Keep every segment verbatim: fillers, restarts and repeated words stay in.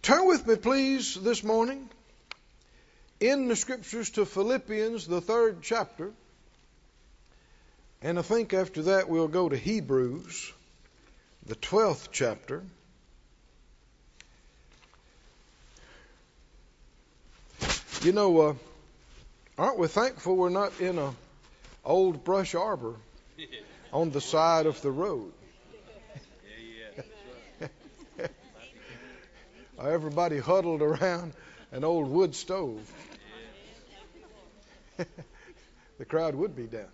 Turn with me, please, this morning in the Scriptures to Philippians, the third chapter. And I think after that we'll go to Hebrews, the twelfth chapter. You know, uh, aren't we thankful we're not in a old brush arbor on the side of the road? Everybody huddled around an old wood stove. The crowd would be down.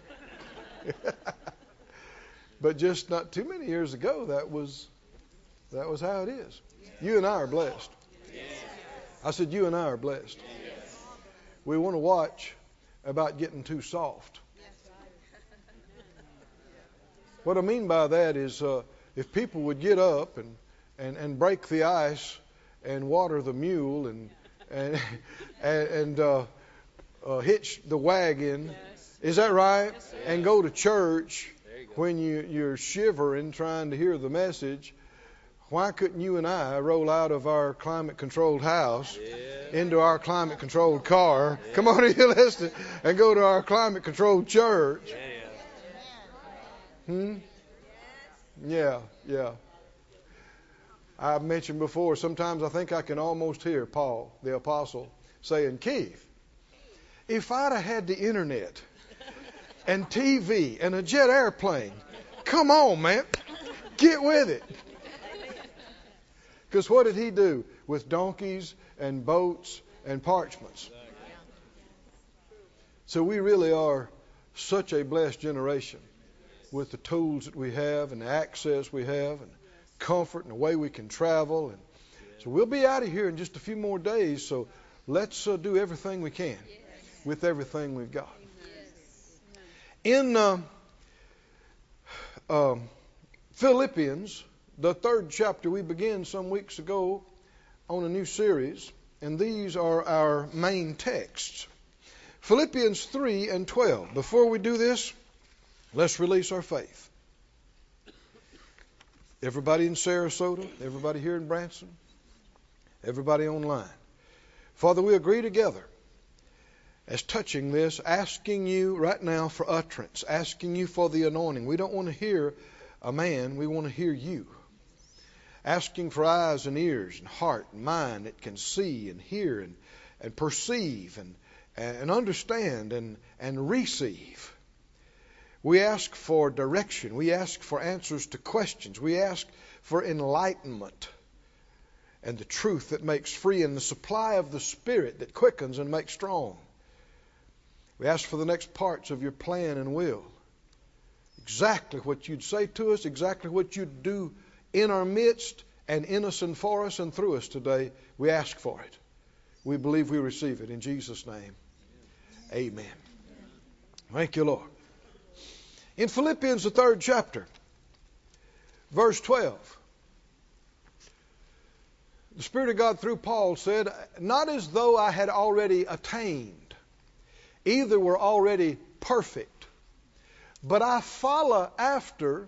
But just not too many years ago, that was that was how it is. You and I are blessed. I said, you and I are blessed. We want to watch about getting too soft. What I mean by that is uh, if people would get up and, and, and break the ice and water the mule and and and, and uh, uh, hitch the wagon, is that right? And go to church when you, you're shivering trying to hear the message. Why couldn't you and I roll out of our climate-controlled house yeah. into our climate-controlled car? Yeah. Come on, are you listening? And go to our climate-controlled church. Yeah. Hmm? Yeah, yeah. I've mentioned before, sometimes I think I can almost hear Paul, the apostle, saying, Keith, if I'd have had the internet and T V and a jet airplane, come on, man, get with it. Because what did he do with donkeys and boats and parchments? So we really are such a blessed generation with the tools that we have and the access we have and comfort and the way we can travel. And so we'll be out of here in just a few more days. So let's uh, do everything we can with everything we've got. In uh, um, Philippians, the third chapter, we began some weeks ago on a new series, and these are our main texts. Philippians three and twelve. Before we do this, let's release our faith. Everybody in Sarasota, everybody here in Branson, everybody online. Father, we agree together as touching this, asking you right now for utterance, asking you for the anointing. We don't want to hear a man, we want to hear you. Asking for eyes and ears and heart and mind that can see and hear and, and perceive and, and understand and, and receive. We ask for direction. We ask for answers to questions. We ask for enlightenment and the truth that makes free and the supply of the Spirit that quickens and makes strong. We ask for the next parts of your plan and will. Exactly what you'd say to us, exactly what you'd do in our midst and in us and for us and through us today. We ask for it. We believe we receive it in Jesus' name. Amen. Thank you, Lord. In Philippians, the third chapter, verse twelve, the Spirit of God through Paul said, not as though I had already attained, either were already perfect, but I follow after,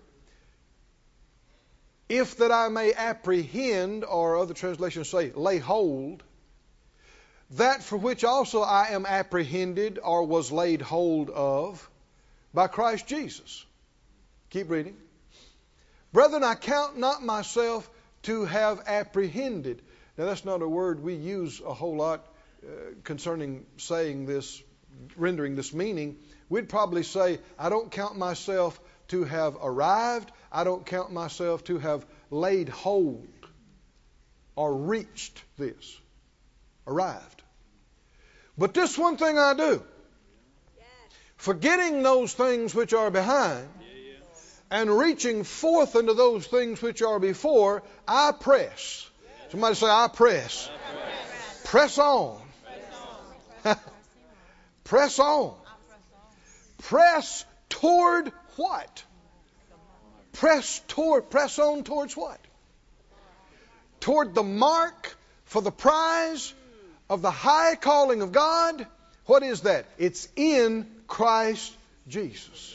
if that I may apprehend, or other translations say, lay hold, that for which also I am apprehended or was laid hold of by Christ Jesus. Keep reading. Brethren, I count not myself to have apprehended. Now that's not a word we use a whole lot uh, concerning saying this, rendering this meaning. We'd probably say, I don't count myself to have arrived. I don't count myself to have laid hold or reached this. Arrived. But this one thing I do, forgetting those things which are behind and reaching forth into those things which are before, I press. Somebody say, I press. I press. Press on. Press on. Press on. Press toward what? Press toward, press on towards what? Toward the mark for the prize of the high calling of God. What is that? It's in Christ Jesus.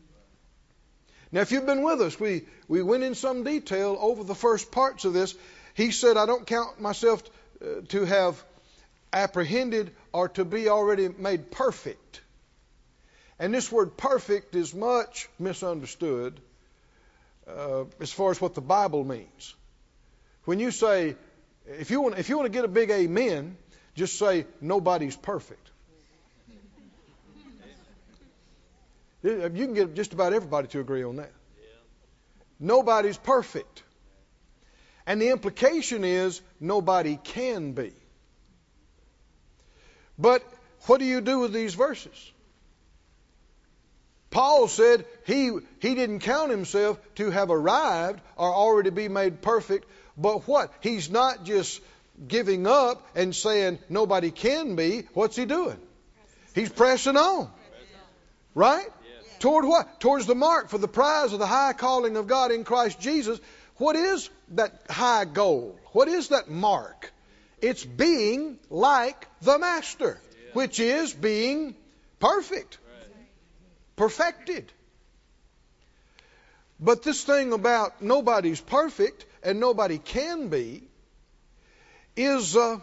Now, if you've been with us, we, we went in some detail over the first parts of this. He said, I don't count myself uh, to have apprehended or to be already made perfect. And this word perfect is much misunderstood uh, as far as what the Bible means. When you say, if you want, if you want to get a big amen, just say, nobody's perfect. You can get just about everybody to agree on that. Nobody's perfect. And the implication is nobody can be. But what do you do with these verses? Paul said he, he didn't count himself to have arrived or already be made perfect. But what? He's not just giving up and saying nobody can be. What's he doing? He's pressing on. Right? Toward what? Towards the mark for the prize of the high calling of God in Christ Jesus. What is that high goal? What is that mark? It's being like the Master, which is being perfect, perfected. But this thing about nobody's perfect and nobody can be is uh,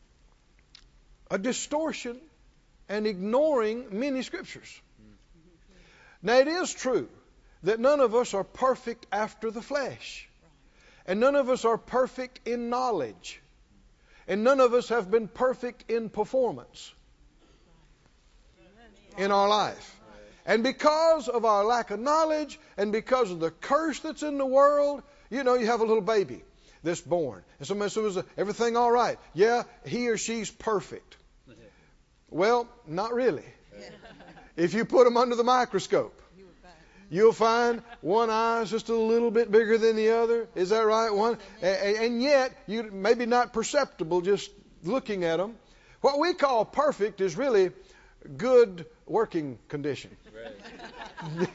a distortion and ignoring many scriptures. Now, it is true that none of us are perfect after the flesh. And none of us are perfect in knowledge. And none of us have been perfect in performance in our life. And because of our lack of knowledge and because of the curse that's in the world, you know, you have a little baby that's born. And somebody says, everything all right? Yeah, he or she's perfect. Well, not really. If you put them under the microscope, you'll find one eye is just a little bit bigger than the other. Is that right? One, and, and yet, you maybe not perceptible just looking at them. What we call perfect is really good working condition. Right.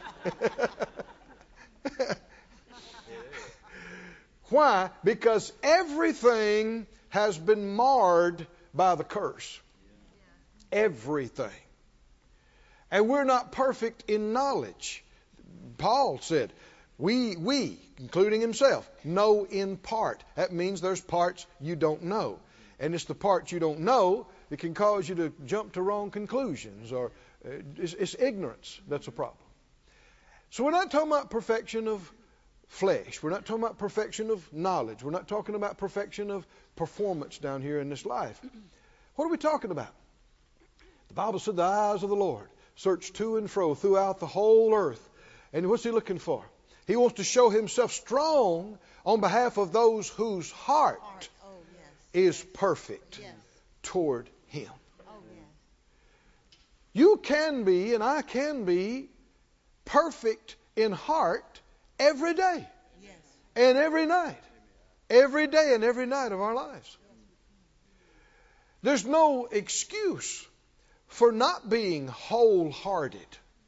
Why? Because everything has been marred by the curse. Everything. And we're not perfect in knowledge. Paul said, we, we, including himself, know in part. That means there's parts you don't know. And it's the parts you don't know that can cause you to jump to wrong conclusions. Or uh, it's, it's ignorance that's a problem. So we're not talking about perfection of flesh. We're not talking about perfection of knowledge. We're not talking about perfection of performance down here in this life. What are we talking about? The Bible said the eyes of the Lord search to and fro throughout the whole earth. And what's he looking for? He wants to show himself strong on behalf of those whose heart, heart. Oh, yes. is perfect yes. toward him. Oh, yes. You can be, and I can be, perfect in heart every day yes. and every night. Every day and every night of our lives. There's no excuse for not being wholehearted.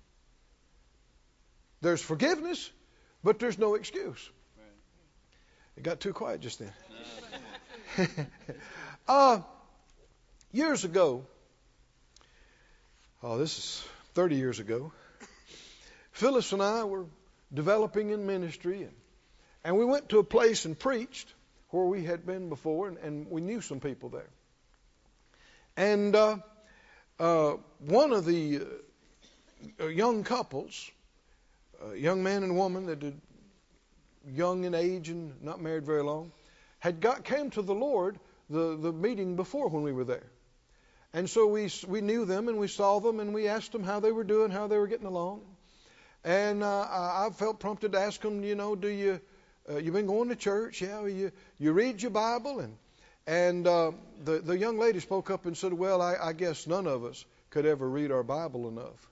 There's forgiveness, but there's no excuse. It got too quiet just then. uh, years ago, oh, this is thirty years ago, Phyllis and I were developing in ministry, and, and we went to a place and preached where we had been before, and, and we knew some people there. And uh, uh, one of the uh, young couples, a young man and woman that had young in age and not married very long, had got came to the Lord the, the meeting before when we were there. And so we we knew them and we saw them and we asked them how they were doing, how they were getting along. And uh, I, I felt prompted to ask them, you know, do you uh, you've been going to church? Yeah, well, you you read your Bible? And and uh, the the young lady spoke up and said, well, I, I guess none of us could ever read our Bible enough.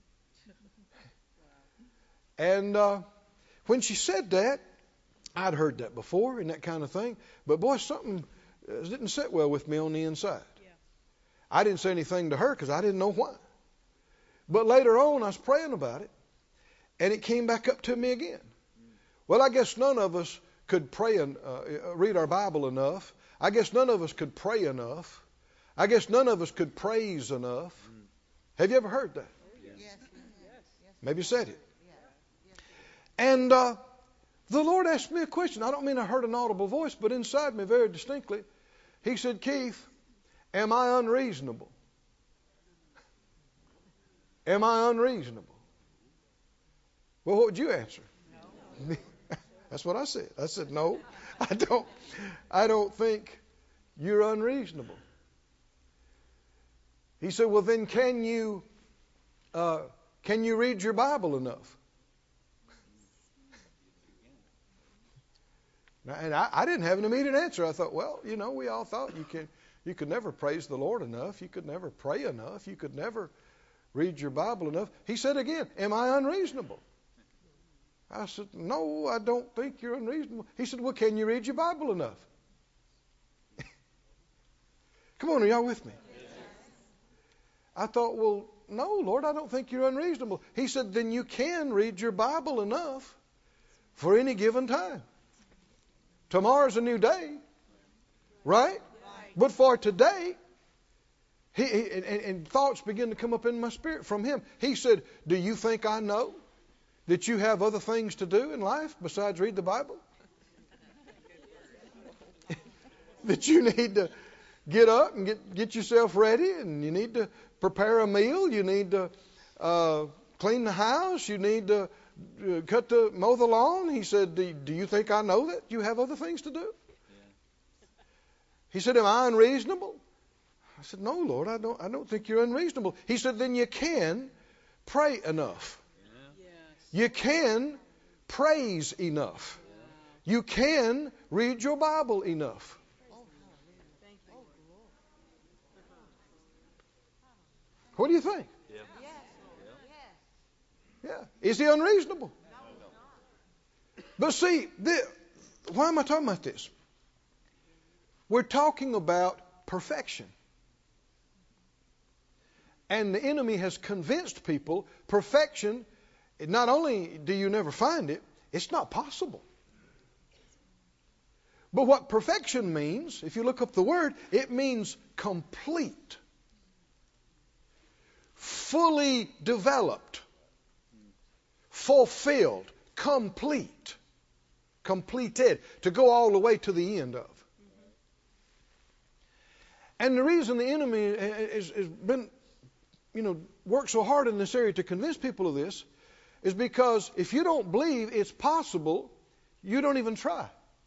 And uh, when she said that, I'd heard that before and that kind of thing. But boy, something uh, didn't sit well with me on the inside. Yeah. I didn't say anything to her because I didn't know why. But later on, I was praying about it, and it came back up to me again. Mm. Well, I guess none of us could pray and uh, read our Bible enough. I guess none of us could pray enough. I guess none of us could praise enough. Mm. Have you ever heard that? Yes. Yes. Maybe said it. And uh, the Lord asked me a question. I don't mean I heard an audible voice, but inside me very distinctly. He said, Keith, am I unreasonable? Am I unreasonable? Well, what would you answer? No. That's what I said. I said, no, I don't. I don't think you're unreasonable. He said, well, then can you uh, can you read your Bible enough? Now, and I, I didn't have an immediate answer. I thought, well, you know, we all thought you can you could never praise the Lord enough. You could never pray enough. You could never read your Bible enough. He said again, am I unreasonable? I said, no, I don't think you're unreasonable. He said, well, can you read your Bible enough? Come on, are y'all with me? Yes. I thought, well, no, Lord, I don't think you're unreasonable. He said, then you can read your Bible enough for any given time. Tomorrow's a new day, right? But for today, he, he and, and thoughts begin to come up in my spirit from him. He said, do you think I know that you have other things to do in life besides read the Bible? That you need to get up and get, get yourself ready, and you need to prepare a meal. You need to uh, clean the house. You need to uh, cut the mow the lawn. He said, do, do you think I know that you have other things to do? Yeah. He said, am I unreasonable? I said, no, Lord, I don't, I don't think you're unreasonable. He said, then you can pray enough. Yeah. Yes. You can praise enough. Yeah. You can read your Bible enough. What do you think? Yeah. Yeah. Is he unreasonable? No. But see, this, why am I talking about this? We're talking about perfection. And the enemy has convinced people perfection, not only do you never find it, it's not possible. But what perfection means, if you look up the word, it means complete. Fully developed, fulfilled, complete, completed, to go all the way to the end of. And the reason the enemy has, has been, you know, worked so hard in this area to convince people of this is because if you don't believe it's possible, you don't even try.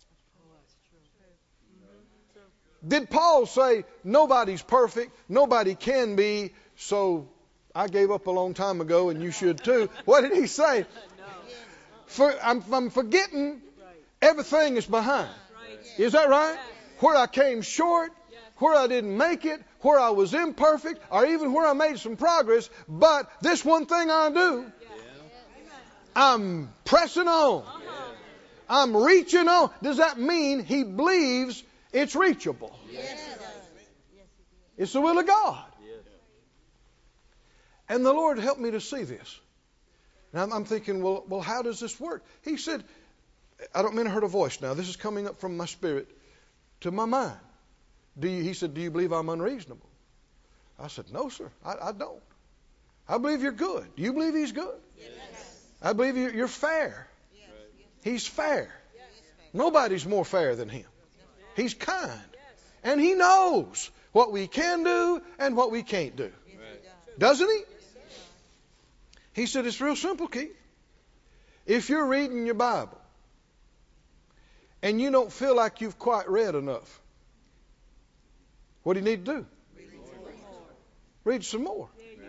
Did Paul say nobody's perfect, nobody can be, so I gave up a long time ago, and you should too? What did he say? For, I'm, I'm forgetting everything is behind. Is that right? Where I came short, where I didn't make it, where I was imperfect, or even where I made some progress. But this one thing I do, I'm pressing on. I'm reaching on. Does that mean he believes it's reachable? It's the will of God. And the Lord helped me to see this. Now I'm thinking, well, well, how does this work? He said, I don't mean I heard a voice now. This is coming up from my spirit to my mind. Do you, he said, do you believe I'm unreasonable? I said, no, sir, I, I don't. I believe you're good. Do you believe he's good? Yes. I believe you're, you're fair. Yes. He's fair. Yes. Nobody's more fair than him. He's kind. And he knows what we can do and what we can't do. Doesn't he? He said, it's real simple, Keith. If you're reading your Bible and you don't feel like you've quite read enough, what do you need to do? Read some more. Read some more.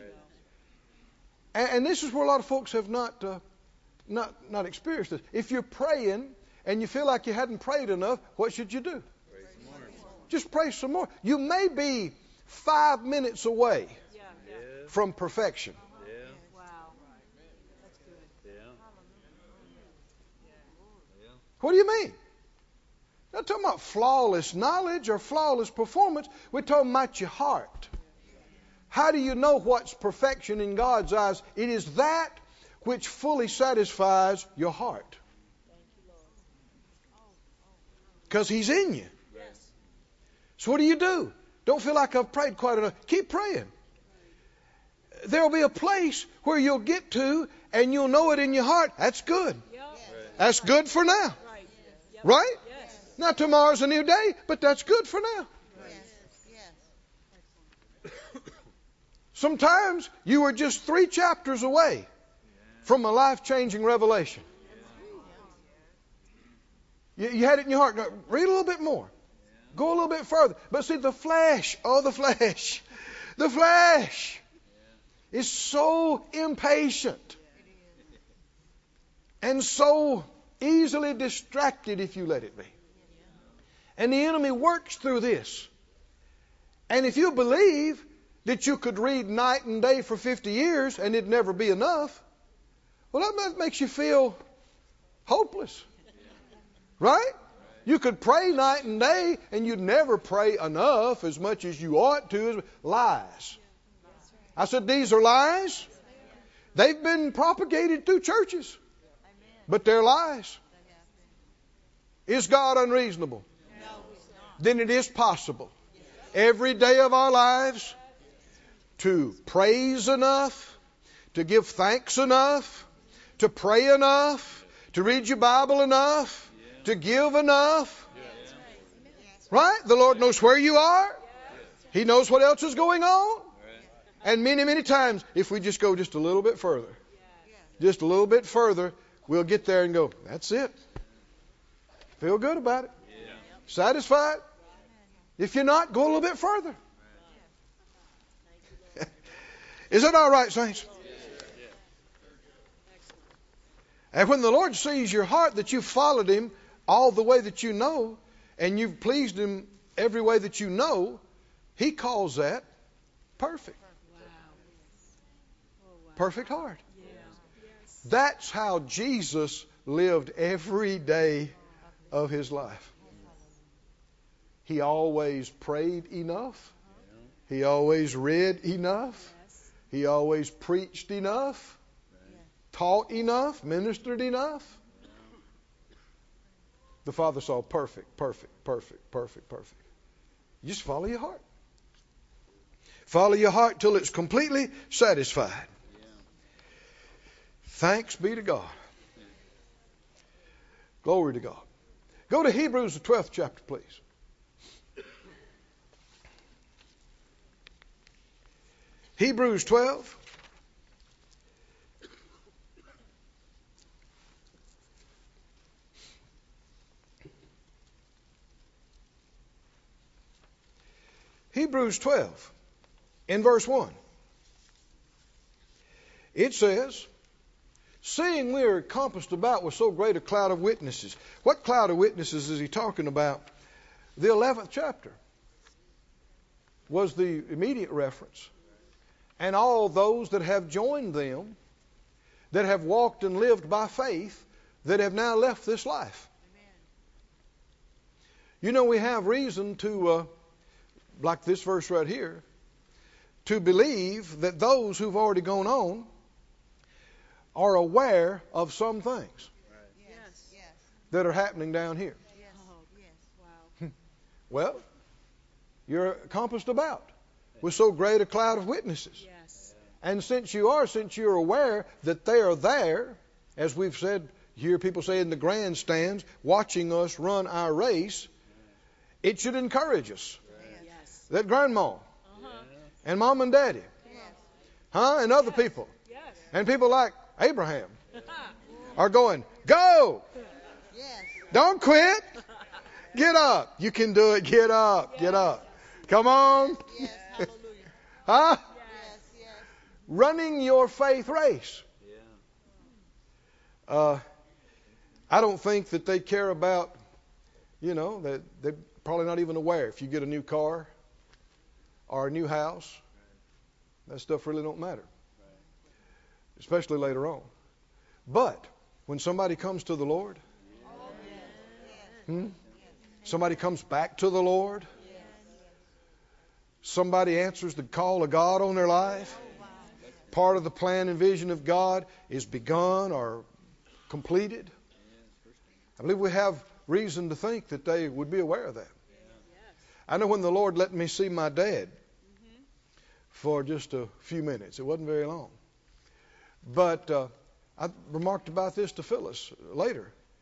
And, and this is where a lot of folks have not, uh, not, not experienced this. If you're praying and you feel like you hadn't prayed enough, what should you do? Pray some more. Just pray some more. You may be five minutes away yeah, yeah. from perfection. What do you mean? We're not talking about flawless knowledge or flawless performance. We're talking about your heart. How do you know what's perfection in God's eyes? It is that which fully satisfies your heart. Because He's in you. So what do you do? Don't feel like I've prayed quite enough. Keep praying. There will be a place where you'll get to and you'll know it in your heart. That's good. That's good for now. Right? Now tomorrow's a new day, but that's good for now. Sometimes you were just three chapters away from a life-changing revelation. You, you had it in your heart. Now, read a little bit more. Go a little bit further. But see, the flesh, oh, the flesh, the flesh is so impatient and so easily distracted if you let it be. And the enemy works through this. And if you believe that you could read night and day for fifty years and it'd never be enough, well, that makes you feel hopeless. Right? You could pray night and day and you'd never pray enough as much as you ought to. Lies. I said, these are lies. They've been propagated through churches, but they're lies. Is God unreasonable? Then it is possible every day of our lives to praise enough, to give thanks enough, to pray enough, to read your Bible enough, to give enough. Right? The Lord knows where you are. He knows what else is going on. And many, many times, if we just go just a little bit further, just a little bit further, we'll get there and go, that's it. Feel good about it. Satisfied? If you're not, go a little bit further. Is that all right, saints? And when the Lord sees your heart that you've followed Him all the way that you know, and you've pleased Him every way that you know, He calls that perfect. Perfect heart. That's how Jesus lived every day of His life. He always prayed enough. He always read enough. He always preached enough. Taught enough. Ministered enough. The Father saw perfect, perfect, perfect, perfect, perfect. You just follow your heart. Follow your heart till it's completely satisfied. Thanks be to God. Glory to God. Go to Hebrews, the twelfth chapter, please. Hebrews twelve. Hebrews twelve, in verse one. It says, seeing we are compassed about with so great a cloud of witnesses. What cloud of witnesses is he talking about? The eleventh chapter was the immediate reference. And all those that have joined them, that have walked and lived by faith, that have now left this life. Amen. You know, we have reason to, uh, like this verse right here, to believe that those who've already gone on are aware of some things yes. that are happening down here. Yes. Oh, yes. Wow. Well, you're compassed about with so great a cloud of witnesses. Yes. And since you are, since you're aware that they are there, as we've said, you hear people say in the grandstands, watching us run our race, it should encourage us. Yes. That grandma uh-huh. and mom and daddy, yes. huh, and other yes. people, yes. and people like Abraham are going, go! Yes. Don't quit! Get up! You can do it. Get up! Yes. Get up! Come on! Yes. Huh? Yes, yes. Running your faith race. Yeah. Uh, I don't think that they care about, you know, that they're probably not even aware. If you get a new car or a new house, that stuff really don't matter. Especially later on. But when somebody comes to the Lord, hmm, somebody comes back to the Lord, somebody answers the call of God on their life, part of the plan and vision of God is begun or completed, I believe we have reason to think that they would be aware of that. I know when the Lord let me see my dad for just a few minutes, it wasn't very long. But uh, I remarked about this to Phyllis later.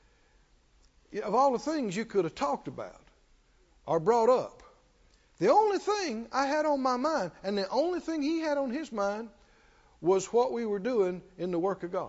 of all the things you could have talked about or brought up, the only thing I had on my mind, and the only thing he had on his mind, was what we were doing in the work of God.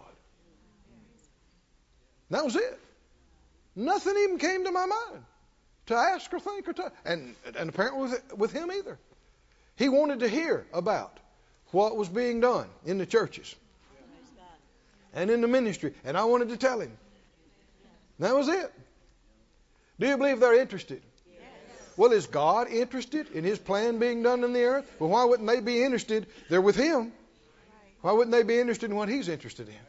That was it. Nothing even came to my mind to ask or think or to, and, and apparently with, with him either. He wanted to hear about what was being done in the churches and in the ministry, and I wanted to tell him. That was it. Do you believe they're interested? Yes. Well, is God interested in his plan being done in the earth? Well, why wouldn't they be interested? They're with him. Why wouldn't they be interested in what he's interested in?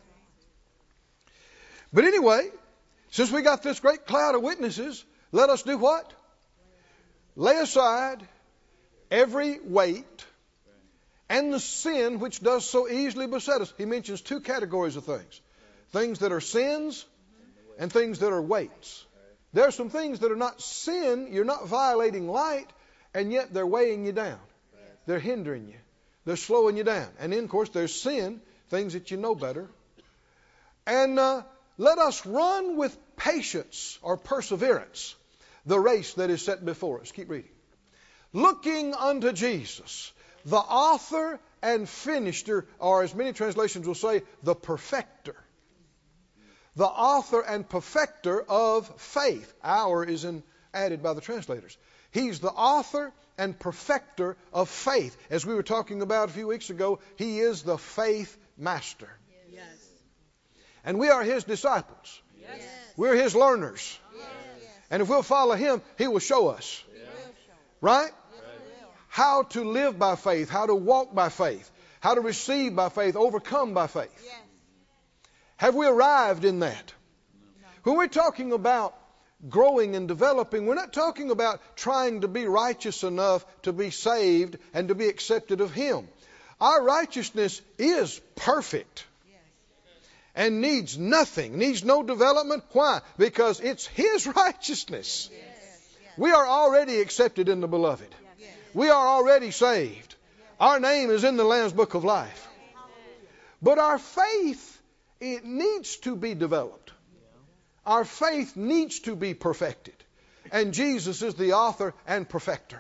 But anyway, since we got this great cloud of witnesses, let us do what? Lay aside every weight and the sin which does so easily beset us. He mentions two categories of things. Things that are sins and things that are weights. There are some things that are not sin. You're not violating light, and yet they're weighing you down. They're hindering you. They're slowing you down. And then, of course, there's sin, things that you know better. And uh, let us run with patience or perseverance the race that is set before us. Keep reading. Looking unto Jesus, the author and finisher, or as many translations will say, the perfecter. The author and perfecter of faith. Our is in, added by the translators. He's the author and perfecter of faith. As we were talking about a few weeks ago, he is the faith master. Yes. And we are his disciples. Yes. We're his learners. Yes. And if we'll follow him, he will show us. Yes. Right? Yes. How to live by faith, how to walk by faith, how to receive by faith, overcome by faith. Yes. Have we arrived in that? No. When we're talking about growing and developing, we're not talking about trying to be righteous enough to be saved and to be accepted of him. Our righteousness is perfect and needs nothing, needs no development. Why? Because it's his righteousness. We are already accepted in the beloved. We are already saved. Our name is in the Lamb's Book of Life. But our faith, it needs to be developed. Our faith needs to be perfected. And Jesus is the author and perfecter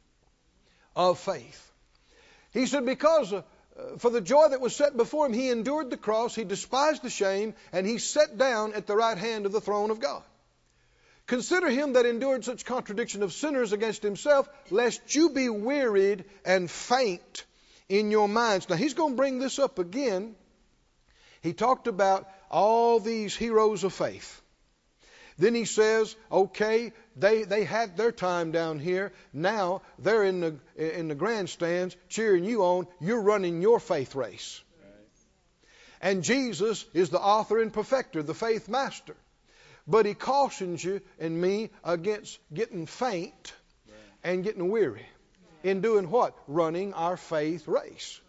of faith. He said, because uh, for the joy that was set before him, he endured the cross, he despised the shame, and he sat down at the right hand of the throne of God. Consider him that endured such contradiction of sinners against himself, lest you be wearied and faint in your minds. Now, he's going to bring this up again. He talked about all these heroes of faith. Then he says, okay, they, they had their time down here. Now they're in the, in the grandstands cheering you on. You're running your faith race. Right. And Jesus is the author and perfecter, the faith master. But he cautions you and me against getting faint right. and getting weary. Yeah. In doing what? Running our faith race.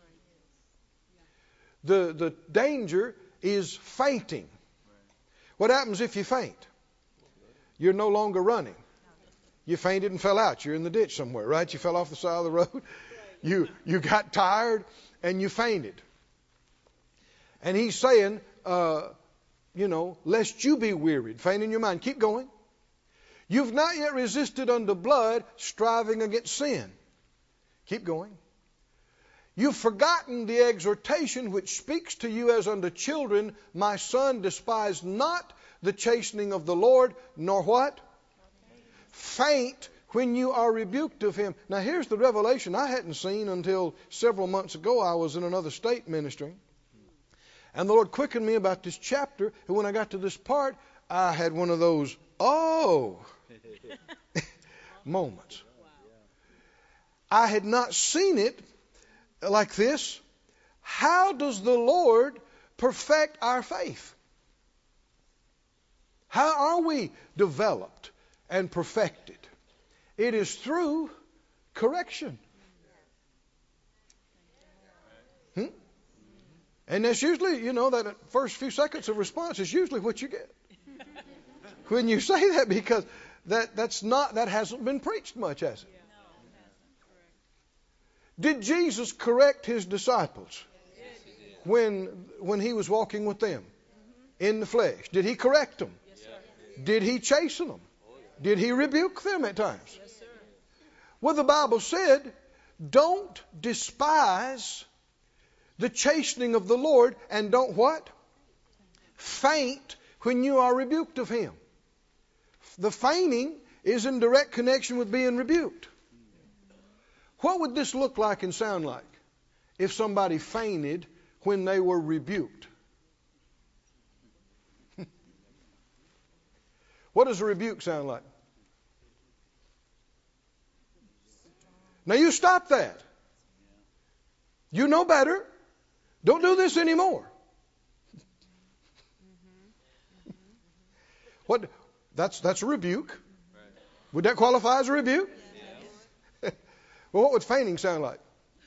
The, the danger is fainting. What happens if you faint? You're no longer running. You fainted and fell out. You're in the ditch somewhere, right? You fell off the side of the road. You, you got tired and you fainted. And he's saying, uh, you know, lest you be wearied, faint in your mind. Keep going. You've not yet resisted unto blood, striving against sin. Keep going. You've forgotten the exhortation which speaks to you as unto children. My son, despise not the chastening of the Lord, nor what? Faint when you are rebuked of him. Now here's the revelation I hadn't seen until several months ago. I was in another state ministering. And the Lord quickened me about this chapter. And when I got to this part, I had one of those, oh, moments. I had not seen it like this. How does the Lord perfect our faith? How are we developed and perfected? It is through correction. Hmm? And that's usually, you know, that first few seconds of response is usually what you get. When you say that, because that, that's not, that hasn't been preached much, has it? Did Jesus correct his disciples when, when he was walking with them in the flesh? Did he correct them? Did he chasten them? Did he rebuke them at times? Well, the Bible said, don't despise the chastening of the Lord, and don't what? Faint when you are rebuked of him. The fainting is in direct connection with being rebuked. What would this look like and sound like if somebody fainted when they were rebuked? What does a rebuke sound like? Now you stop that. You know better. Don't do this anymore. What? That's that's a rebuke. Would that qualify as a rebuke? Yeah. Well, what would fainting sound like?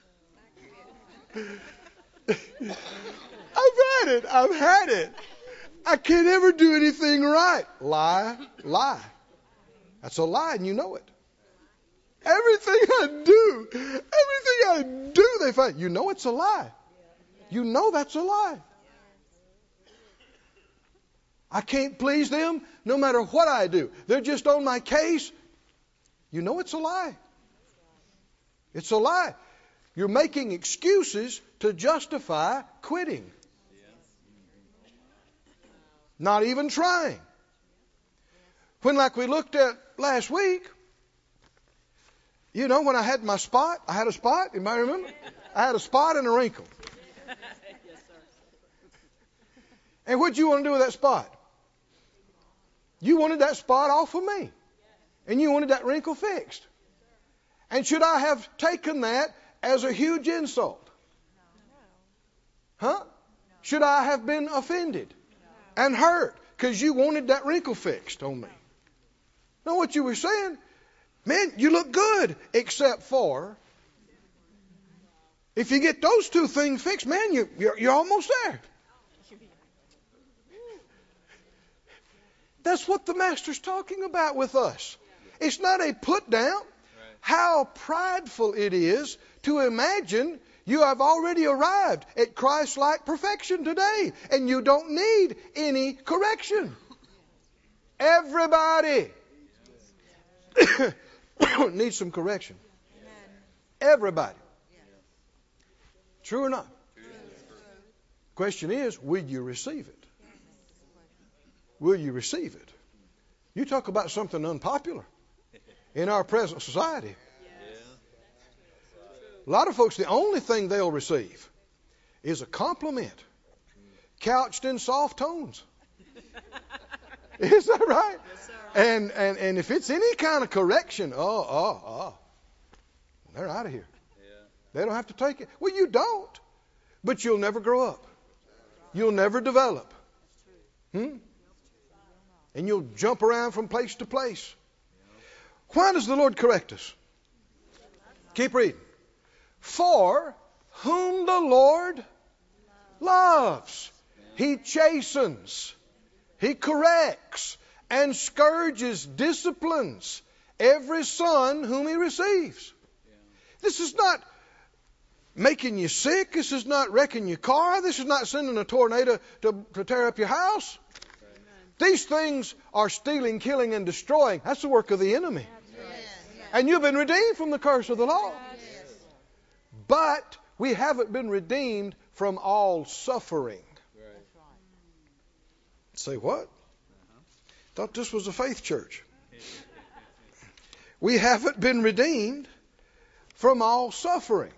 I've had it. I've had it. I can't ever do anything right. Lie, lie. That's a lie, and you know it. Everything I do, everything I do, they find. You know it's a lie. You know that's a lie. I can't please them no matter what I do. They're just on my case. You know it's a lie. It's a lie. You're making excuses to justify quitting. Not even trying. When, like we looked at last week, you know, when I had my spot, I had a spot, anybody remember? I had a spot and a wrinkle. And what do you want to do with that spot? You wanted that spot off of me. And you wanted that wrinkle fixed. And should I have taken that as a huge insult? Huh? Should I have been offended and hurt because you wanted that wrinkle fixed on me? Know what you were saying? Man, you look good, except for if you get those two things fixed, man, you, you're, you're almost there. That's what the Master's talking about with us. It's not a put down. How prideful it is to imagine you have already arrived at Christ-like perfection today and you don't need any correction. Everybody needs some correction. Everybody. True or not? Question is, will you receive it? Will you receive it? You talk about something unpopular in our present society. A lot of folks, the only thing they'll receive is a compliment couched in soft tones. Is that right? Yes, sir. And, and and if it's any kind of correction, oh, oh, oh, they're out of here. Yeah. They don't have to take it. Well, you don't. But you'll never grow up. You'll never develop. Hmm? And you'll jump around from place to place. Why does the Lord correct us? Keep reading. For whom the Lord loves, He chastens, He corrects, and scourges, disciplines every son whom He receives. This is not making you sick. This is not wrecking your car. This is not sending a tornado to, to tear up your house. These things are stealing, killing, and destroying. That's the work of the enemy. And you've been redeemed from the curse of the law. But we haven't been redeemed from all suffering. Say what? Thought this was a faith church. We haven't been redeemed from all suffering.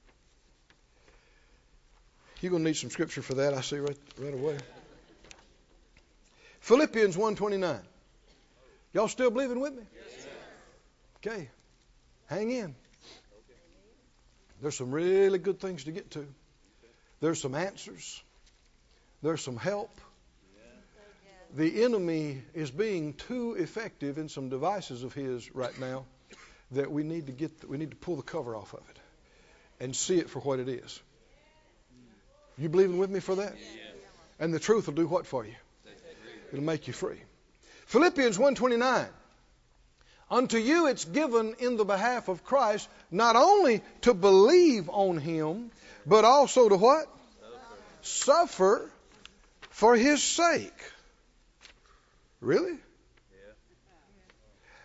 You're going to need some scripture for that, I see right, right away. Philippians one twenty-nine. Y'all still believing with me? Yes, okay. Hang in. There's some really good things to get to. There's some answers. There's some help. The enemy is being too effective in some devices of his right now that we need to get, we need to pull the cover off of it and see it for what it is. You believing with me for that? And the truth will do what for you? It'll make you free. Philippians one twenty-nine. Unto you it's given in the behalf of Christ not only to believe on Him, but also to what? Suffer for His sake. Really?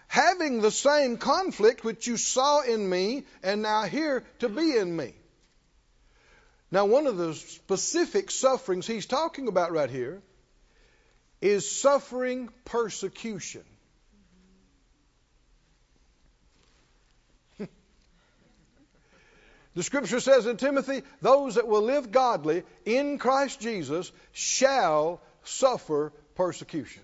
having the same conflict which you saw in me and now here to be in me. Now, one of the specific sufferings he's talking about right here is suffering persecution. The Scripture says in Timothy, those that will live godly in Christ Jesus shall suffer persecution.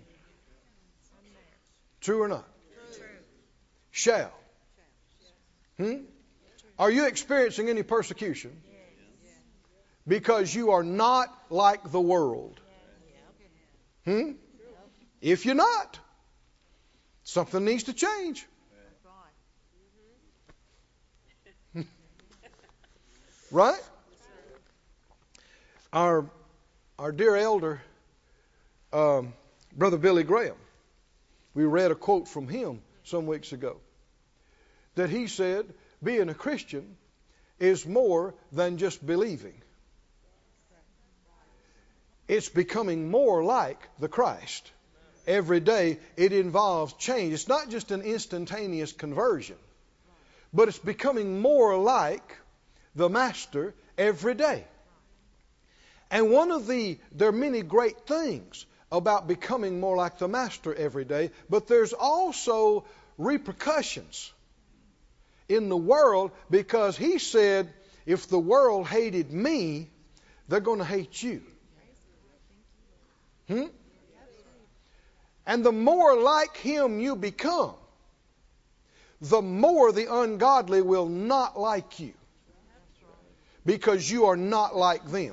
True or not? True. Shall. Hmm? Are you experiencing any persecution? Because you are not like the world. Hmm? If you're not, something needs to change. Right? Our our dear elder, um, Brother Billy Graham, we read a quote from him some weeks ago that he said, being a Christian is more than just believing. It's becoming more like the Christ. Every day it involves change. It's not just an instantaneous conversion, but it's becoming more like the Master every day. And one of the, there are many great things about becoming more like the Master every day, but there's also repercussions in the world, because he said, if the world hated me, they're going to hate you. Hmm? And the more like him you become, the more the ungodly will not like you, because you are not like them.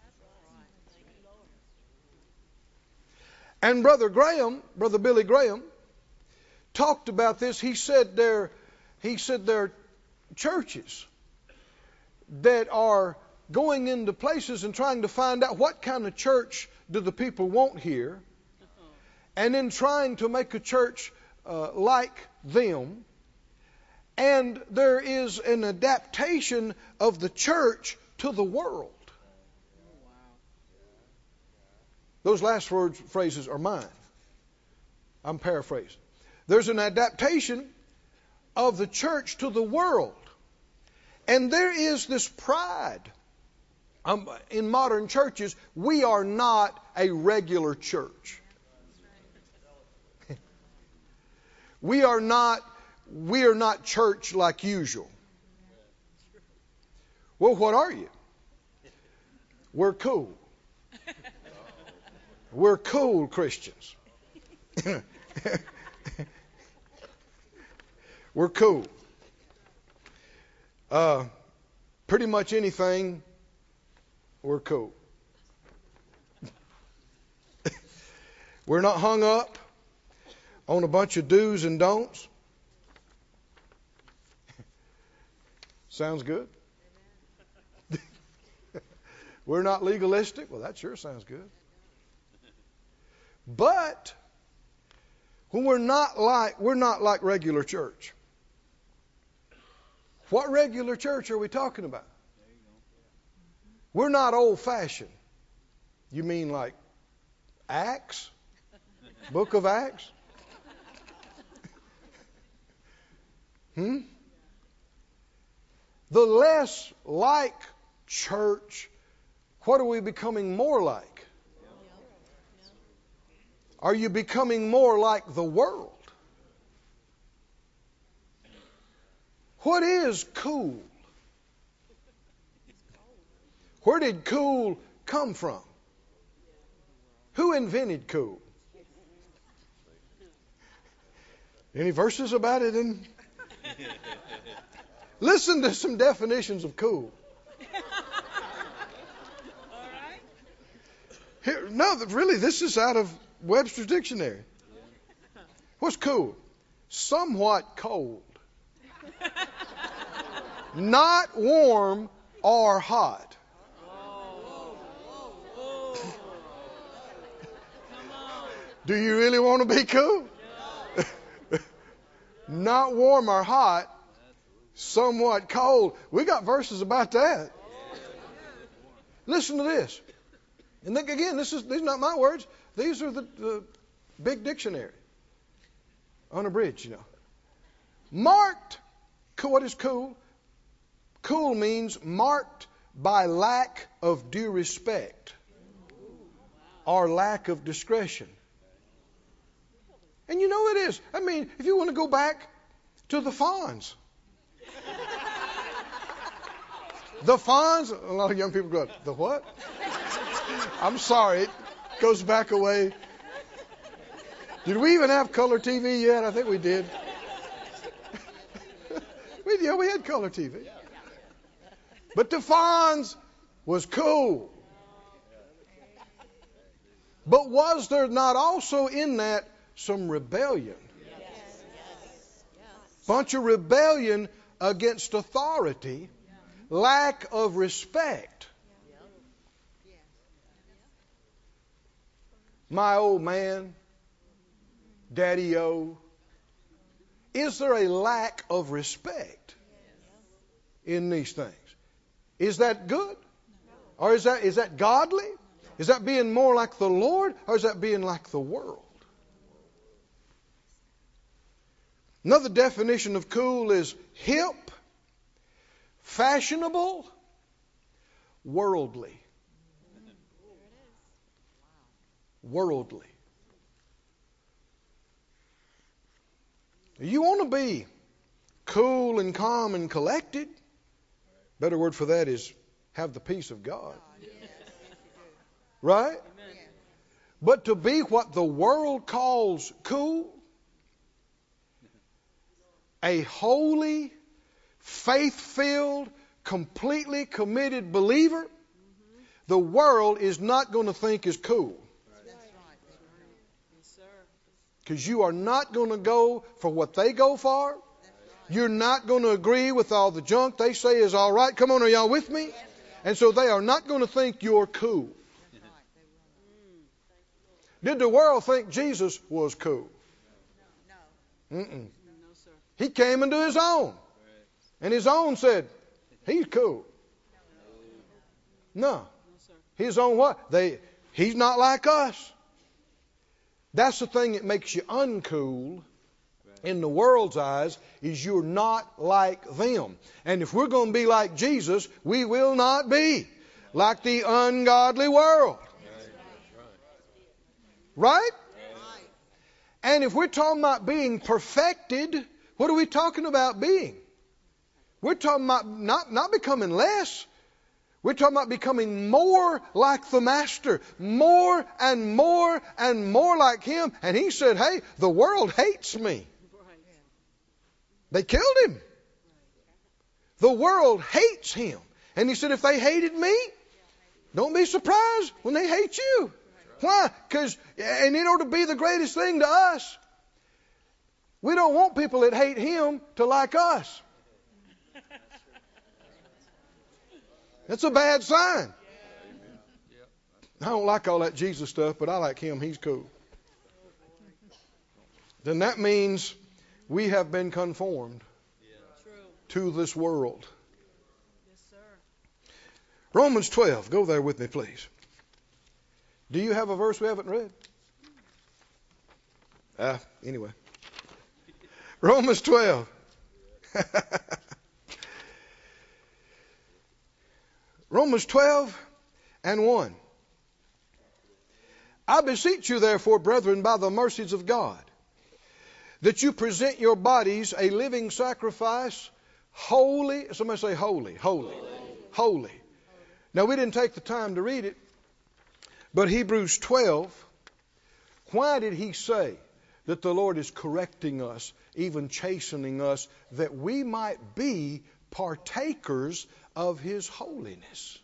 And Brother Graham, Brother Billy Graham, talked about this. He said there, he said there are churches that are going into places and trying to find out what kind of church do the people want here, and then trying to make a church uh, like them. And there is an adaptation of the church to the world. Those last words, phrases are mine. I'm paraphrasing. There's an adaptation of the church to the world. And there is this pride. Um, in modern churches, we are not a regular church. We are not, we are not church like usual. Well, what are you? We're cool. We're cool Christians. We're cool. Uh, pretty much anything, we're cool. We're not hung up on a bunch of do's and don'ts. Sounds good. We're not legalistic. Well, that sure sounds good. But when we're not like we're not like regular church. What regular church are we talking about? We're not old-fashioned. You mean like Acts? Book of Acts? Hmm? The less like church, what are we becoming more like? Are you becoming more like the world? What is cool? Where did cool come from? Who invented cool? Any verses about it in? Listen to some definitions of cool. Here, no, really, this is out of Webster's Dictionary. What's cool? Somewhat cold. Not warm or hot. Do you really want to be cool? Not warm or hot, somewhat cold. We got verses about that. Listen to this. And then, again, this is these are not my words. These are the, the big dictionary. Unabridged, you know. Marked. What is cool? Cool means marked by lack of due respect or lack of discretion. And you know it is. I mean, if you want to go back to the Fonz. The Fonz, a lot of young people go, the what? I'm sorry, it goes back away. Did we even have color T V yet? I think we did. we, yeah, we had color T V. But the Fonz was cool. But was there not also in that some rebellion? Bunch of rebellion against authority, lack of respect. My old man, Daddy-o. Is there a lack of respect in these things? Is that good? Or is that is that godly? Is that being more like the Lord, or is that being like the world? Another definition of cool is hip, fashionable, worldly. Worldly. You want to be cool and calm and collected. Better word for that is have the peace of God. Right? But to be what the world calls cool, a holy, faith-filled, completely committed believer, the world is not going to think is cool. Because you are not going to go for what they go for. You're not going to agree with all the junk they say is all right. Come on, are y'all with me? And so they are not going to think you're cool. Did the world think Jesus was cool? Mm-mm. He came into his own. And his own said, he's cool. No. His own what? They, he's not like us. That's the thing that makes you uncool in the world's eyes, is you're not like them. And if we're going to be like Jesus, we will not be like the ungodly world. Right? And if we're talking about being perfected, what are we talking about being? We're talking about not, not becoming less. We're talking about becoming more like the Master, more and more and more like Him. And He said, hey, the world hates me. They killed Him. The world hates Him. And He said, if they hated me, don't be surprised when they hate you. Why? Because, and in order to be the greatest thing to us, we don't want people that hate Him to like us. That's a bad sign. I don't like all that Jesus stuff, but I like Him. He's cool. Then that means we have been conformed to this world. Romans twelve. Go there with me, please. Do you have a verse we haven't read? Ah, anyway. Romans twelve. Romans twelve and one. I beseech you, therefore, brethren, by the mercies of God, that you present your bodies a living sacrifice, holy. Somebody say holy, holy, holy. Holy. Now, we didn't take the time to read it, but Hebrews twelve, why did he say that the Lord is correcting us, even chastening us, that we might be partakers of His holiness?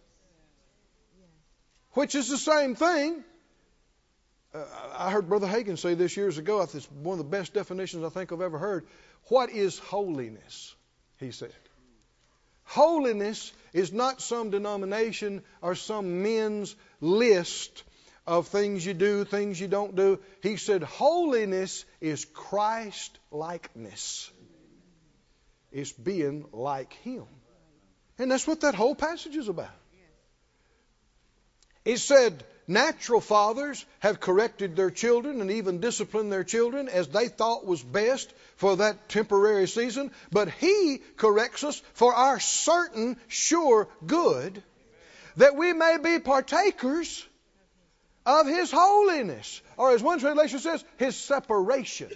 Which is the same thing. Uh, I heard Brother Hagin say this years ago. It's one of the best definitions I think I've ever heard. What is holiness? He said. Holiness is not some denomination or some men's list of things you do, things you don't do. He said holiness is Christ-likeness. It's being like Him. And that's what that whole passage is about. It said, Natural fathers have corrected their children and even disciplined their children as they thought was best for that temporary season. But He corrects us for our certain, sure good, that we may be partakers of His holiness. Or as one translation says, His separation.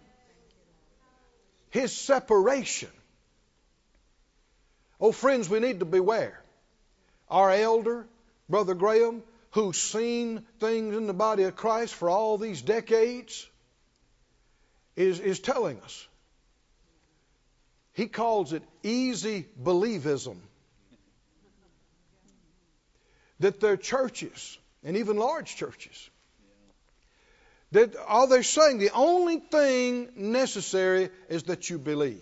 His separation. Oh, friends, we need to beware. Our elder, Brother Graham, who's seen things in the body of Christ for all these decades, is, is telling us. He calls it easy believism. That their churches, and even large churches, that all they're saying, the only thing necessary is that you believe.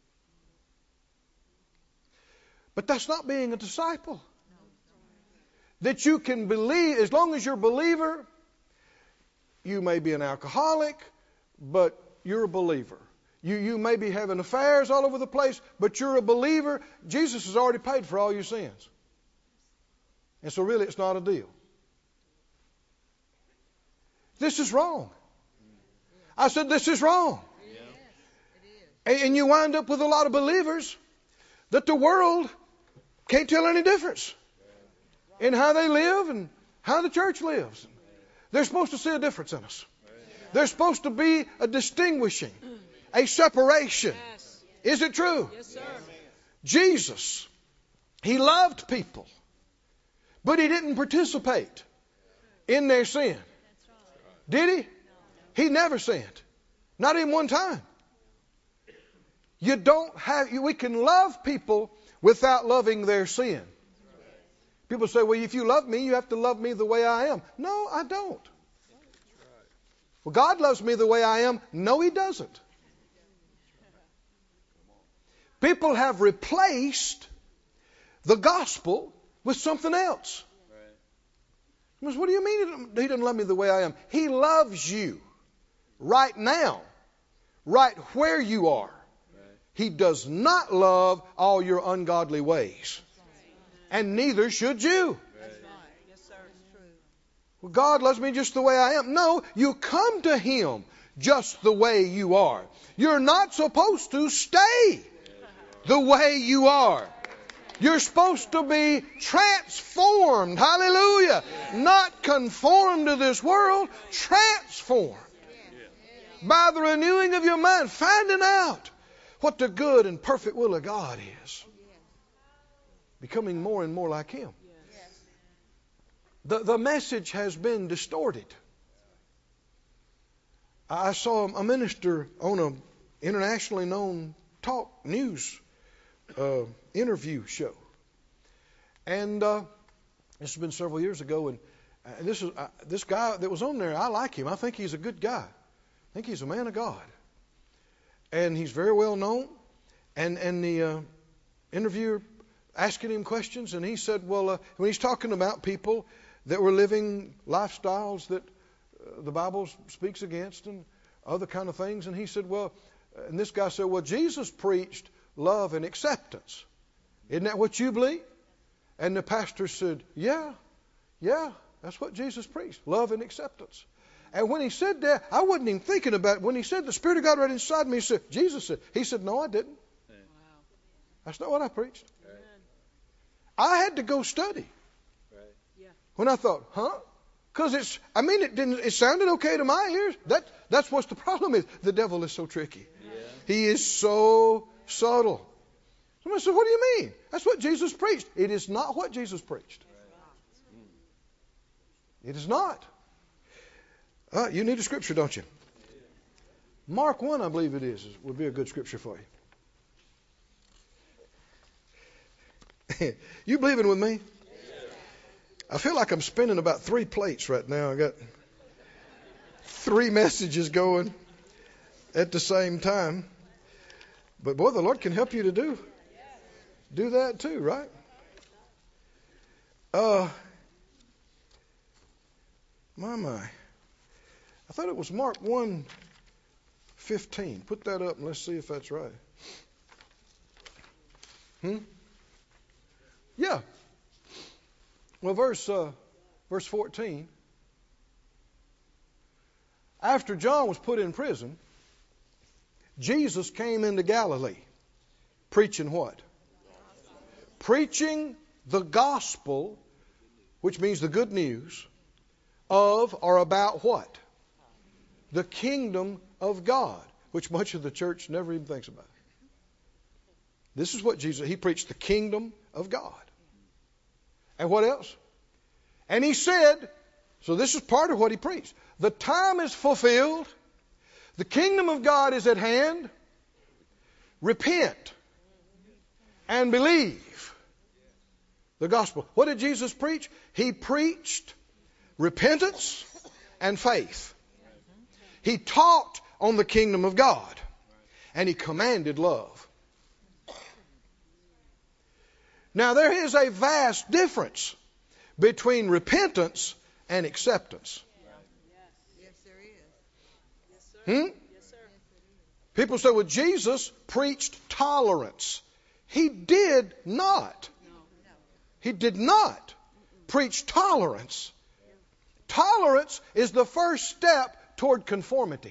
But that's not being a disciple. That you can believe, as long as you're a believer, you may be an alcoholic, but you're a believer. You, you may be having affairs all over the place, but you're a believer. Jesus has already paid for all your sins. And so really it's not a deal. This is wrong. I said this is wrong. And, and you wind up with a lot of believers that the world can't tell any difference in how they live and how the church lives. They're supposed to see a difference in us. There's supposed to be a distinguishing, a separation. Is it true? Yes, sir. Jesus, He loved people, but He didn't participate in their sin. Did He? He never sinned. Not even one time. You don't have, we can love people without loving their sin. People say, well, if you love me, you have to love me the way I am. No, I don't. Well, God loves me the way I am. No, He doesn't. People have replaced the gospel with something else. Right. What do you mean He doesn't love me the way I am? He loves you right now, right where you are. Right. He does not love all your ungodly ways. And neither should you. That's right. Yes, sir. It's true. Well, God loves me just the way I am. No, you come to Him just the way you are. You're not supposed to stay the way you are. You're supposed to be transformed. Hallelujah. Not conformed to this world. Transformed. By the renewing of your mind. Finding out what the good and perfect will of God is. Becoming more and more like Him. The, the message has been distorted. I saw a minister on an internationally known talk news uh, interview show. And uh, this has been several years ago. And uh, this is uh, this guy that was on there, I like him. I think he's a good guy. I think he's a man of God. And he's very well known. And, and the uh, interviewer asking him questions, and he said, well, uh, when he's talking about people that were living lifestyles that uh, the Bible speaks against and other kind of things, and he said, well, and this guy said, well, Jesus preached love and acceptance. Isn't that what you believe? And the pastor said, yeah, yeah, that's what Jesus preached, love and acceptance. And when he said that, I wasn't even thinking about it. When he said the Spirit of God right inside me, he said, Jesus said, he said, no, I didn't. Wow. That's not what I preached. I had to go study. Right. Yeah. When I thought, huh? Because it's, I mean, it didn't, it sounded okay to my ears. That, that's what the problem is. The devil is so tricky. Yeah. He is so subtle. Somebody said, what do you mean? That's what Jesus preached. It is not what Jesus preached. Right. It is not. Uh, you need a scripture, don't you? Mark one, I believe it is, would be a good scripture for you. You believing with me? I feel like I'm spinning about three plates right now. I got three messages going at the same time. But boy, the Lord can help you to do do that too, right? Uh, my my. I thought it was Mark one fifteen. Put that up and let's see if that's right. Hmm? Yeah. Well, verse uh, verse fourteen. After John was put in prison, Jesus came into Galilee preaching what? Preaching the gospel, which means the good news of or about what? The kingdom of God, which much of the church never even thinks about. This is what Jesus, he preached the kingdom of God. And what else? And he said, so this is part of what he preached. The time is fulfilled. The kingdom of God is at hand. Repent and believe the gospel. What did Jesus preach? He preached repentance and faith. He taught on the kingdom of God. And he commanded love. Now there is a vast difference between repentance and acceptance. Yes, there is. Yes, sir. Hmm? Yes, sir. People say, well, Jesus preached tolerance. He did not. He did not preach tolerance. Tolerance is the first step toward conformity.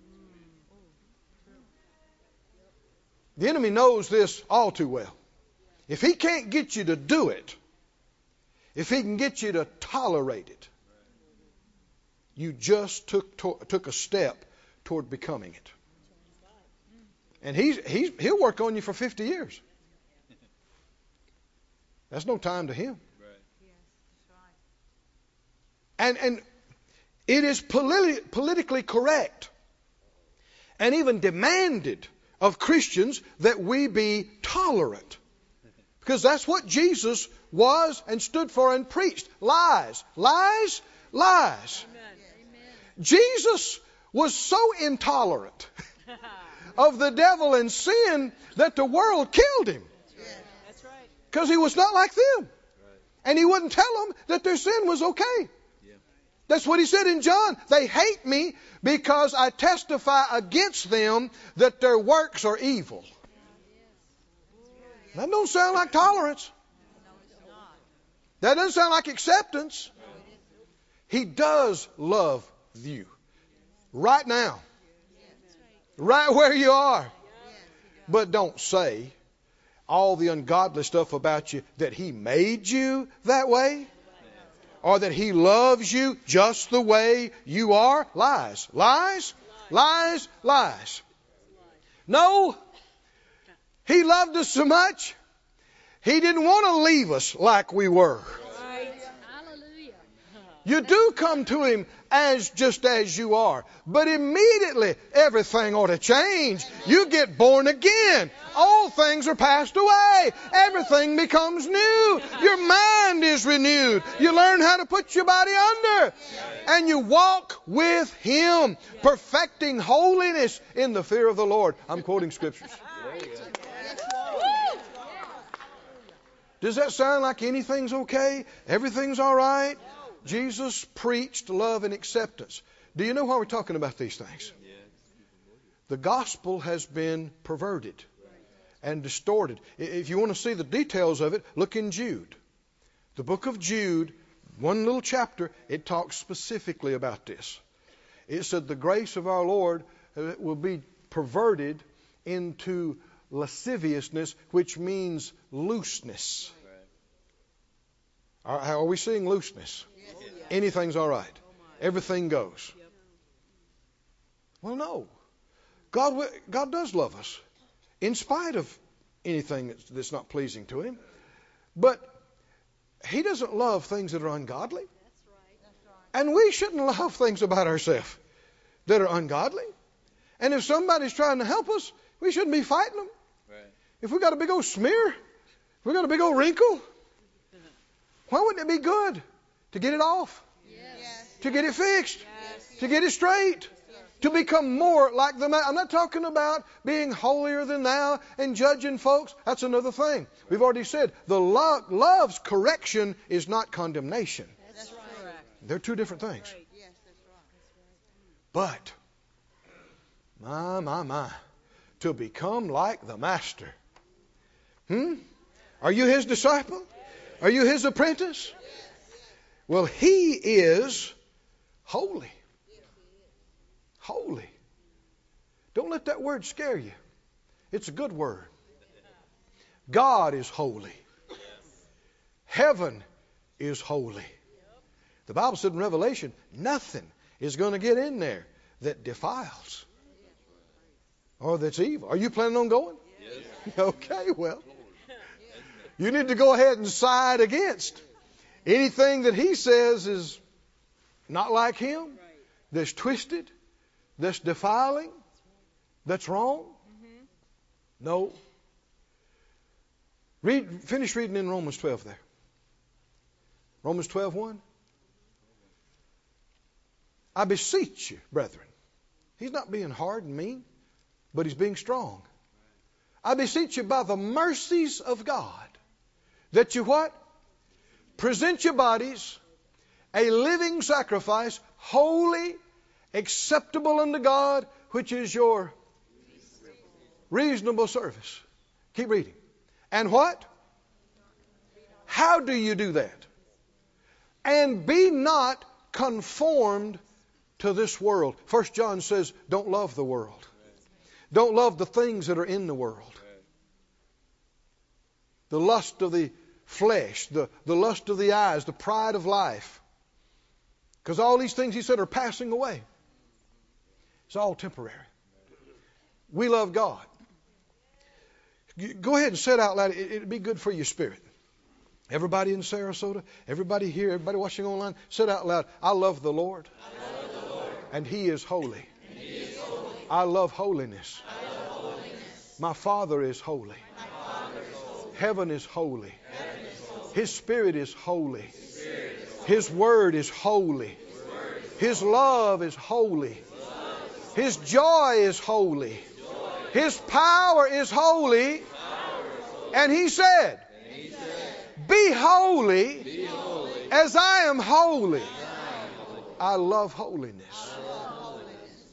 The enemy knows this all too well. If he can't get you to do it, if he can get you to tolerate it, you just took to, took a step toward becoming it. And he's, he's, he'll work on you for fifty years. That's no time to him. And, and it is politi- politically correct and even demanded of Christians that we be tolerant. Because that's what Jesus was and stood for and preached. Lies, lies, lies. Amen. Jesus was so intolerant of the devil and sin that the world killed him. That's right. Because he was not like them. And he wouldn't tell them that their sin was okay. That's what he said in John. They hate me because I testify against them that their works are evil. That don't sound like tolerance. That doesn't sound like acceptance. He does love you. Right now. Right where you are. But don't say all the ungodly stuff about you that he made you that way. Or that he loves you just the way you are. Lies. Lies. Lies. Lies. No. He loved us so much, he didn't want to leave us like we were. You do come to him as just as you are. But immediately everything ought to change. You get born again. All things are passed away. Everything becomes new. Your mind is renewed. You learn how to put your body under. And you walk with him, perfecting holiness in the fear of the Lord. I'm quoting scriptures. Does that sound like anything's okay? Everything's all right? Jesus preached love and acceptance. Do you know why we're talking about these things? The gospel has been perverted and distorted. If you want to see the details of it, look in Jude. The book of Jude, one little chapter, it talks specifically about this. It said the grace of our Lord will be perverted into lasciviousness, which means looseness. Are, are we seeing looseness? Anything's all right. Everything goes. Well, no. God, God does love us in spite of anything that's, that's not pleasing to him. But he doesn't love things that are ungodly. And we shouldn't love things about ourselves that are ungodly. And if somebody's trying to help us, we shouldn't be fighting them. If we got a big old smear, if we got a big old wrinkle, why wouldn't it be good to get it off? Yes. To get it fixed? Yes. To get it straight? To become more like the man. I'm not talking about being holier than thou and judging folks. That's another thing. We've already said the love, love's correction is not condemnation. That's right. They're two different things. Yes, that's right. But, my, my, my, to become like the Master. Hmm? Are you his disciple? Are you his apprentice? Well, he is holy. Holy. Don't let that word scare you. It's a good word. God is holy. Heaven is holy. The Bible said in Revelation, nothing is going to get in there that defiles or that's evil. Are you planning on going? Yes. Okay, well, you need to go ahead and side against anything that he says is not like him, that's twisted, that's defiling, that's wrong. No. Read, finish reading in Romans twelve there. Romans twelve one. I beseech you, brethren. He's not being hard and mean, but he's being strong. I beseech you by the mercies of God that you what? Present your bodies a living sacrifice, holy, acceptable unto God, which is your reasonable service. Keep reading. And what? How do you do that? And be not conformed to this world. First John says, don't love the world. Don't love the things that are in the world. The lust of the flesh, the, the lust of the eyes, the pride of life. Because all these things, he said, are passing away. It's all temporary. We love God. Go ahead and say it out loud. It, it'd be good for your spirit. Everybody in Sarasota, everybody here, everybody watching online, say it out loud. I love the Lord. I love the Lord. And He is holy. And He is holy. I love holiness. I love holiness. My Father is holy. My Father is holy. Heaven is holy. Heaven is holy. His Spirit is holy. His Spirit is holy. His Word is holy. His word is His holy. love is holy. His love is holy. His joy is holy. His joy is His power is holy. power is holy. And He said, And He said, be holy be holy as I am holy. as I am holy. I love holiness. I love holiness.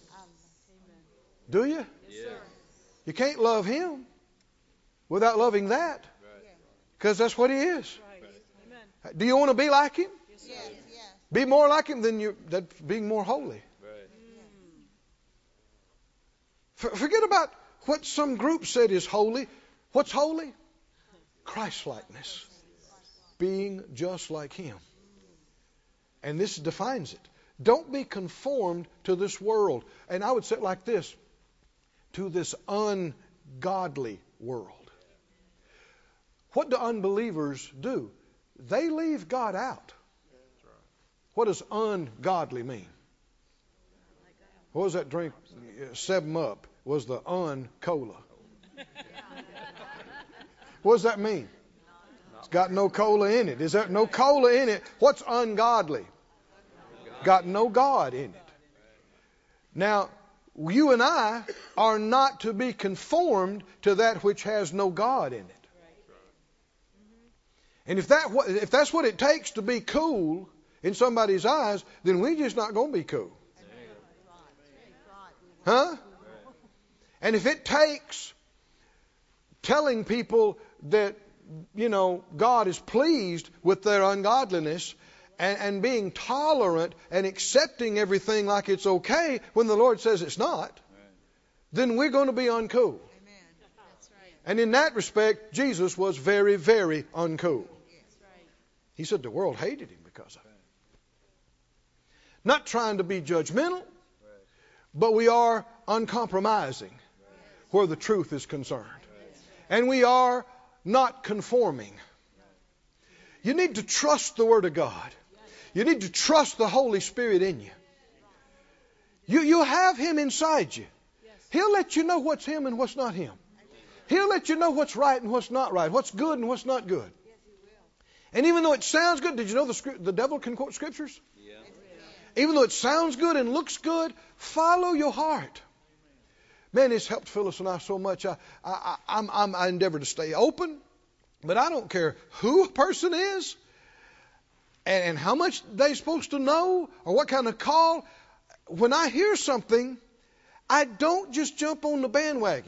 Do you? Yes. You can't love Him without loving that. Because that's what He is. Do you want to be like Him? Yes, yes. Be more like Him, then you're that's being more holy. For, forget about what some group said is holy. What's holy? Christ-likeness. Being just like Him. And this defines it. Don't be conformed to this world. And I would say it like this. To this ungodly world. What do unbelievers do? They leave God out. What does ungodly mean? What was that drink? Seven Up was the un-cola. What does that mean? It's got no cola in it. Is there no cola in it? What's ungodly? Got no God in it. Now, you and I are not to be conformed to that which has no God in it. And if that if that's what it takes to be cool in somebody's eyes, then we're just not going to be cool. Huh? And if it takes telling people that, you know, God is pleased with their ungodliness and, and being tolerant and accepting everything like it's okay when the Lord says it's not, then we're going to be uncool. Amen. That's right. And in that respect, Jesus was very, very uncool. He said the world hated Him because of it. Not trying to be judgmental, but we are uncompromising where the truth is concerned. And we are not conforming. You need to trust the Word of God. You need to trust the Holy Spirit in you. You, you have Him inside you. He'll let you know what's Him and what's not Him. He'll let you know what's right and what's not right, what's good and what's not good. And even though it sounds good, did you know the, the devil can quote scriptures? Yeah. Even though it sounds good and looks good, follow your heart. Man, it's helped Phyllis and I so much. I, I, I'm, I'm, I endeavor to stay open, but I don't care who a person is and, and how much they're supposed to know or what kind of call. When I hear something, I don't just jump on the bandwagon.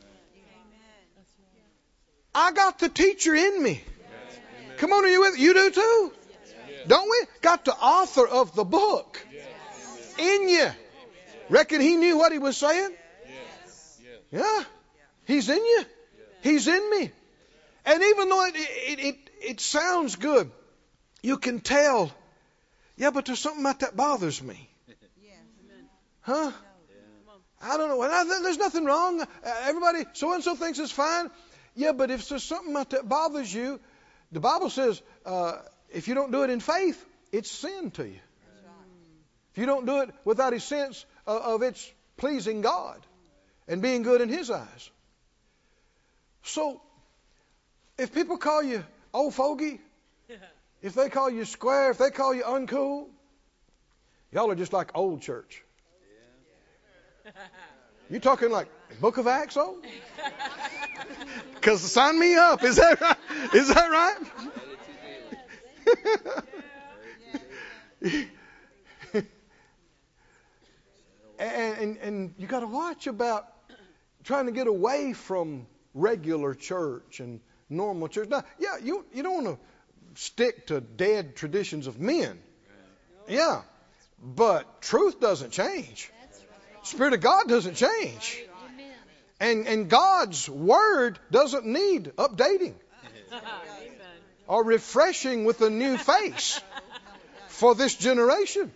I got the teacher in me. Come on, are you with? You do too? Don't we? Got the author of the book in you. Reckon he knew what he was saying? Yes. Yes. Yeah. He's in you. He's in me. And even though it, it, it, it sounds good, you can tell, yeah, but there's something about that bothers me. Huh? I don't know. Well, there's nothing wrong. Uh, everybody, so-and-so thinks it's fine. Yeah, but if there's something about that bothers you, the Bible says uh, if you don't do it in faith, it's sin to you. If you don't do it without a sense of, of it's pleasing God and being good in His eyes. So, if people call you old fogey, if they call you square, if they call you uncool, y'all are just like old church. You talking like Book of Acts old? Because sign me up. Is that right? Is that right? and, and, and you got to watch about trying to get away from regular church and normal church. Now, yeah, you you don't want to stick to dead traditions of men. Yeah, but truth doesn't change. Spirit of God doesn't change. And and God's Word doesn't need updating or refreshing with a new face for this generation.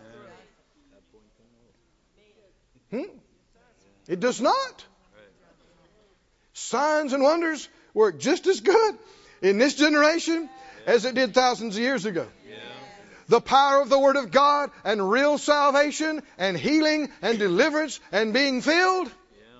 Hmm? It does not. Signs and wonders work just as good in this generation as it did thousands of years ago. The power of the Word of God and real salvation and healing and deliverance and being filled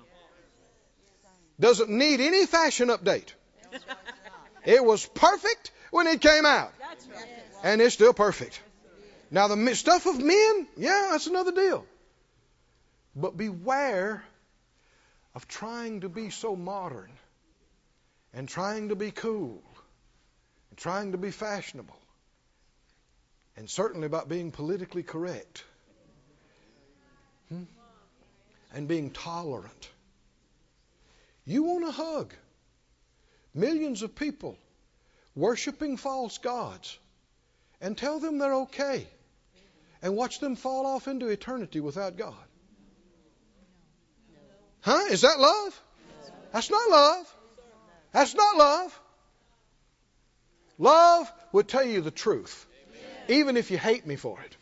doesn't need any fashion update. It was perfect when it came out. And it's still perfect. Now the stuff of men, yeah, that's another deal. But beware of trying to be so modern and trying to be cool and trying to be fashionable. And certainly about being politically correct. Hmm? And being tolerant. You want to hug millions of people worshiping false gods and tell them they're okay and watch them fall off into eternity without God. Huh? Is that love? That's not love. That's not love. Love would tell you the truth. Even if you hate me for it.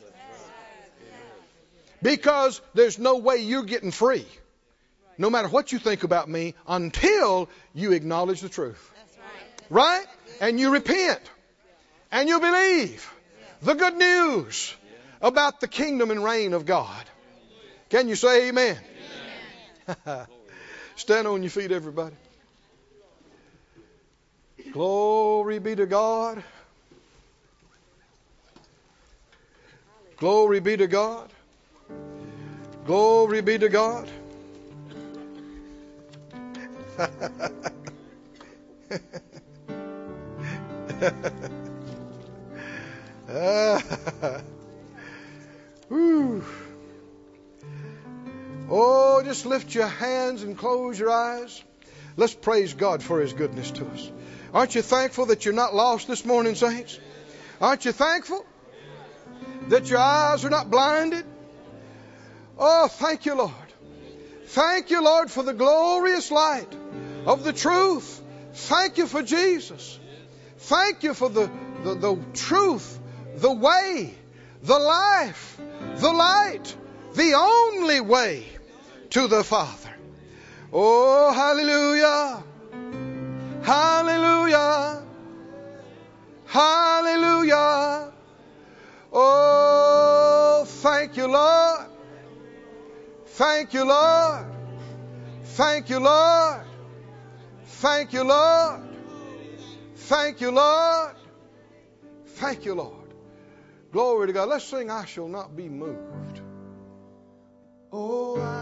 Because there's no way you're getting free, no matter what you think about me, until you acknowledge the truth. Right? And you repent. And you believe the good news about the kingdom and reign of God. Can you say amen? Amen. Stand on your feet, everybody. Glory be to God. Glory be to God. Glory be to God. Whew. Oh, just lift your hands and close your eyes. Let's praise God for His goodness to us. Aren't you thankful that you're not lost this morning, saints? Aren't you thankful that your eyes are not blinded? Oh, thank you, Lord. Thank you, Lord, for the glorious light of the truth. Thank you for Jesus. Thank you for the, the, the truth, the way, the life, the light, the only way to the Father. Oh, hallelujah. Hallelujah. Hallelujah. Oh, thank you, Lord. Thank you, Lord. Thank you, Lord. Thank you, Lord. Thank you, Lord. Thank you, Lord. Glory to God. Let's sing, I Shall Not Be Moved. Oh, I